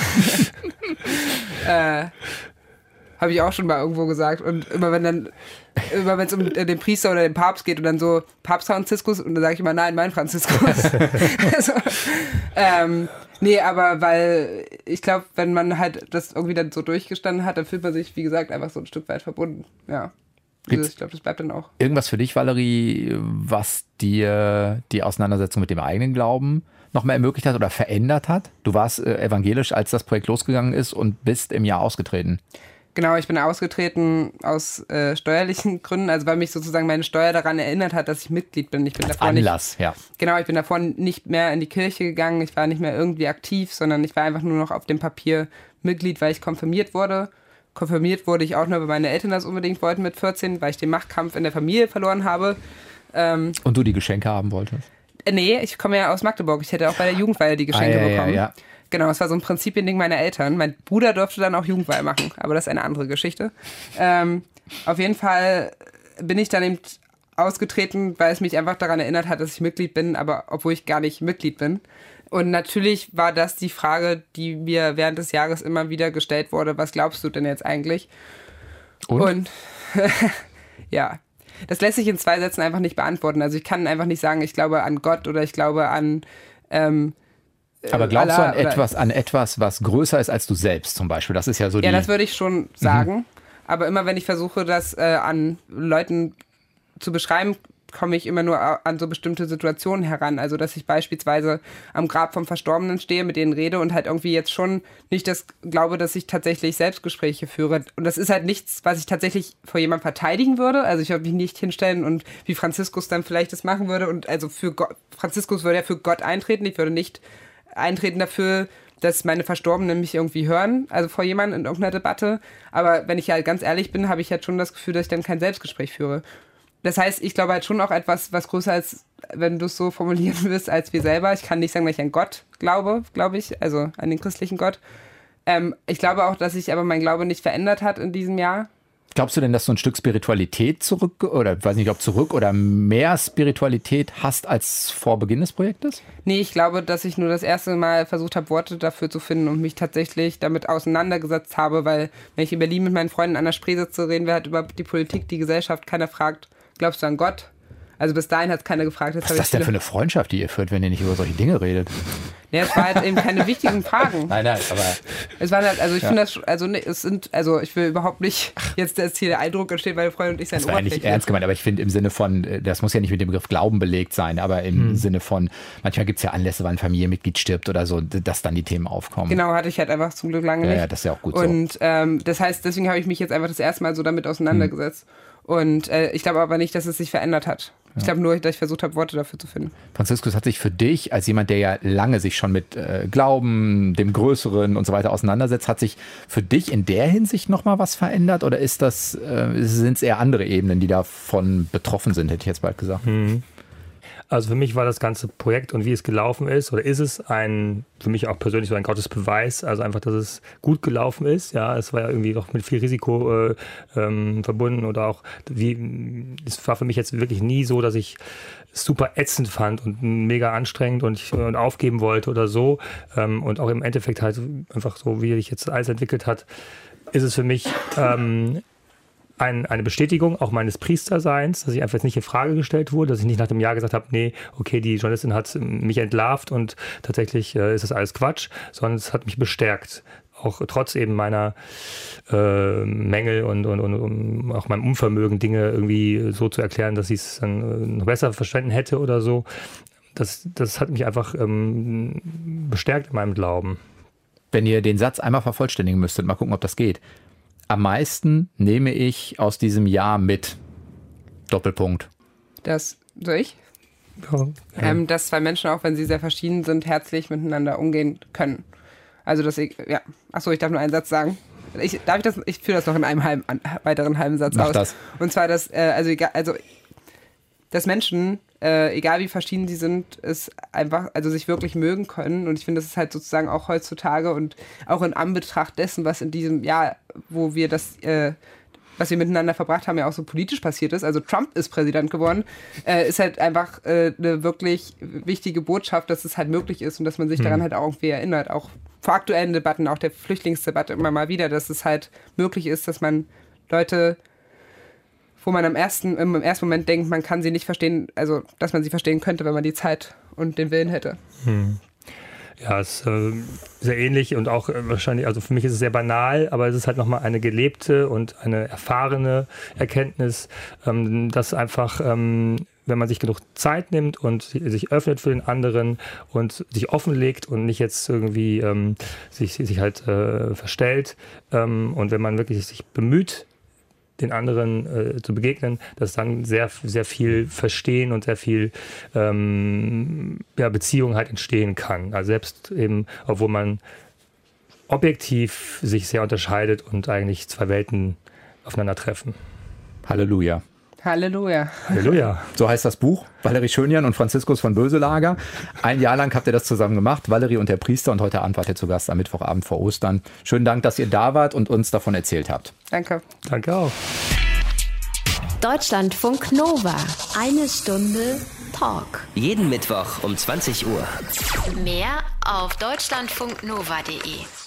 äh, habe ich auch schon mal irgendwo gesagt. Und immer wenn dann, immer wenn es um den Priester oder den Papst geht und dann so Papst Franziskus und dann sage ich immer, nein, mein Franziskus. also, ähm, nee, aber weil ich glaube, wenn man halt das irgendwie dann so durchgestanden hat, dann fühlt man sich, wie gesagt, einfach so ein Stück weit verbunden. Ja. Also ich glaube, das bleibt dann auch. Irgendwas für dich, Valerie, was dir die Auseinandersetzung mit dem eigenen Glauben noch mehr ermöglicht hat oder verändert hat? Du warst äh, evangelisch, als das Projekt losgegangen ist und bist im Jahr ausgetreten. Genau, ich bin ausgetreten aus äh, steuerlichen Gründen, also weil mich sozusagen meine Steuer daran erinnert hat, dass ich Mitglied bin. Ich bin davor Anlass, nicht, ja. Genau, ich bin davor nicht mehr in die Kirche gegangen, ich war nicht mehr irgendwie aktiv, sondern ich war einfach nur noch auf dem Papier Mitglied, weil ich konfirmiert wurde. Konfirmiert wurde ich auch nur, weil meine Eltern das unbedingt wollten mit vierzehn, weil ich den Machtkampf in der Familie verloren habe. Ähm, Und du die Geschenke haben wolltest? Äh, nee, ich komme ja aus Magdeburg, ich hätte auch bei der Jugendweihe die Geschenke ah, ja, bekommen. Ja, ja. Genau, es war so ein Prinzipiending meiner Eltern. Mein Bruder durfte dann auch Jugendweihe machen, aber das ist eine andere Geschichte. Ähm, auf jeden Fall bin ich dann eben ausgetreten, weil es mich einfach daran erinnert hat, dass ich Mitglied bin, aber obwohl ich gar nicht Mitglied bin. Und natürlich war das die Frage, die mir während des Jahres immer wieder gestellt wurde, was glaubst du denn jetzt eigentlich? Und? Und ja, das lässt sich in zwei Sätzen einfach nicht beantworten. Also ich kann einfach nicht sagen, ich glaube an Gott oder ich glaube an... Ähm, Aber glaubst Allah, du an etwas, an etwas, was größer ist als du selbst zum Beispiel? Das ist ja so die... Ja, das würde ich schon sagen. Mhm. Aber immer wenn ich versuche, das äh, an Leuten zu beschreiben, komme ich immer nur an so bestimmte Situationen heran. Also, dass ich beispielsweise am Grab vom Verstorbenen stehe, mit denen rede und halt irgendwie jetzt schon nicht das glaube, dass ich tatsächlich Selbstgespräche führe. Und das ist halt nichts, was ich tatsächlich vor jemandem verteidigen würde. Also, ich würde mich nicht hinstellen und wie Franziskus dann vielleicht das machen würde. Und also für Gott, Franziskus würde ja für Gott eintreten. Ich würde nicht eintreten dafür, dass meine Verstorbenen mich irgendwie hören, also vor jemandem in irgendeiner Debatte. Aber wenn ich halt ganz ehrlich bin, habe ich halt schon das Gefühl, dass ich dann kein Selbstgespräch führe. Das heißt, ich glaube halt schon auch etwas, was größer ist, wenn du es so formulieren willst, als wir selber. Ich kann nicht sagen, dass ich an Gott glaube, glaube ich, also an den christlichen Gott. Ähm, ich glaube auch, dass sich aber mein Glaube nicht verändert hat in diesem Jahr. Glaubst du denn, dass du ein Stück Spiritualität zurück, oder weiß nicht, ob zurück oder mehr Spiritualität hast als vor Beginn des Projektes? Nee, ich glaube, dass ich nur das erste Mal versucht habe, Worte dafür zu finden und mich tatsächlich damit auseinandergesetzt habe, weil wenn ich in Berlin mit meinen Freunden an der Spree sitze, reden wir halt über die Politik, die Gesellschaft, keiner fragt, glaubst du an Gott? Also bis dahin hat es keiner gefragt. Was ist das denn für eine Freundschaft, die ihr führt, wenn ihr nicht über solche Dinge redet? Ja, es war halt eben keine wichtigen Fragen. Nein, nein, aber... Es waren halt, also ich ja. finde das, also ne, es sind, also ich will überhaupt nicht jetzt, dass hier der Eindruck entsteht, meine Freundin und ich sein Das war ja nicht ernst gemeint, aber ich finde im Sinne von, das muss ja nicht mit dem Begriff Glauben belegt sein, aber im hm. Sinne von, manchmal gibt es ja Anlässe, wann ein Familienmitglied stirbt oder so, dass dann die Themen aufkommen. Genau, hatte ich halt einfach zum Glück lange ja, nicht. Ja, das ist ja auch gut und, so. Und ähm, das heißt, deswegen habe ich mich jetzt einfach das erste Mal so damit auseinandergesetzt. Hm. Und äh, ich glaube aber nicht, dass es sich verändert hat. Ich glaube nur, dass ich versucht habe, Worte dafür zu finden. Franziskus, hat sich für dich, als jemand, der ja lange sich schon mit äh, Glauben, dem Größeren und so weiter auseinandersetzt, hat sich für dich in der Hinsicht nochmal was verändert? Oder ist das, äh, sind es eher andere Ebenen, die davon betroffen sind, hätte ich jetzt bald gesagt? Mhm. Also für mich war das ganze Projekt und wie es gelaufen ist, oder ist es ein, für mich auch persönlich so ein Gottesbeweis, also einfach, dass es gut gelaufen ist. Ja, es war ja irgendwie doch mit viel Risiko äh, ähm, verbunden oder auch, wie, es war für mich jetzt wirklich nie so, dass ich es super ätzend fand und mega anstrengend und, ich, und aufgeben wollte oder so. Ähm, und auch im Endeffekt halt einfach so, wie sich jetzt alles entwickelt hat, ist es für mich ähm, Ein, eine Bestätigung auch meines Priesterseins, dass ich einfach jetzt nicht in Frage gestellt wurde, dass ich nicht nach dem Jahr gesagt habe, nee, okay, die Journalistin hat mich entlarvt und tatsächlich äh, ist das alles Quatsch, sondern es hat mich bestärkt, auch trotz eben meiner äh, Mängel und, und, und, und auch meinem Unvermögen, Dinge irgendwie so zu erklären, dass ich es dann äh, noch besser verstanden hätte oder so. Das, das hat mich einfach ähm, bestärkt in meinem Glauben. Wenn ihr den Satz einmal vervollständigen müsstet, mal gucken, ob das geht. Am meisten nehme ich aus diesem Jahr mit. Doppelpunkt. Das, soll ich? Ja, ja. Ähm, dass zwei Menschen, auch wenn sie sehr verschieden sind, herzlich miteinander umgehen können. Also, dass ich, ja. Achso, ich darf nur einen Satz sagen. Ich, darf ich das, ich führe das noch in einem halben, weiteren halben Satz Mach aus. Das. Und zwar, dass, äh, also, egal, also, dass Menschen, äh, egal wie verschieden sie sind, es einfach, also sich wirklich mögen können. Und ich finde, das ist halt sozusagen auch heutzutage und auch in Anbetracht dessen, was in diesem Jahr, wo wir das, äh, was wir miteinander verbracht haben, ja auch so politisch passiert ist. Also Trump ist Präsident geworden, äh, ist halt einfach äh, eine wirklich wichtige Botschaft, dass es halt möglich ist und dass man sich daran halt auch irgendwie erinnert. Auch vor aktuellen Debatten, auch der Flüchtlingsdebatte immer mal wieder, dass es halt möglich ist, dass man Leute, wo man am ersten, im ersten Moment denkt, man kann sie nicht verstehen, also dass man sie verstehen könnte, wenn man die Zeit und den Willen hätte. Hm. Ja, es ist äh, sehr ähnlich und auch äh, wahrscheinlich, also für mich ist es sehr banal, aber es ist halt nochmal eine gelebte und eine erfahrene Erkenntnis, ähm, dass einfach, ähm, wenn man sich genug Zeit nimmt und sich öffnet für den anderen und sich offenlegt und nicht jetzt irgendwie ähm, sich, sich halt äh, verstellt ähm, und wenn man wirklich sich bemüht, den anderen äh, zu begegnen, dass dann sehr, sehr viel Verstehen und sehr viel ähm, ja, Beziehung halt entstehen kann. Also selbst eben, obwohl man objektiv sich sehr unterscheidet und eigentlich zwei Welten aufeinandertreffen. Halleluja. Halleluja. Halleluja. So heißt das Buch. Valerie Schönjan und Franziskus von Böselager. Ein Jahr lang habt ihr das zusammen gemacht. Valerie und der Priester. Und heute Abend wart ihr zu Gast am Mittwochabend vor Ostern. Schönen Dank, dass ihr da wart und uns davon erzählt habt. Danke. Danke auch. Deutschlandfunk Nova. Eine Stunde Talk. Jeden Mittwoch um zwanzig Uhr. Mehr auf deutschlandfunknova punkt de.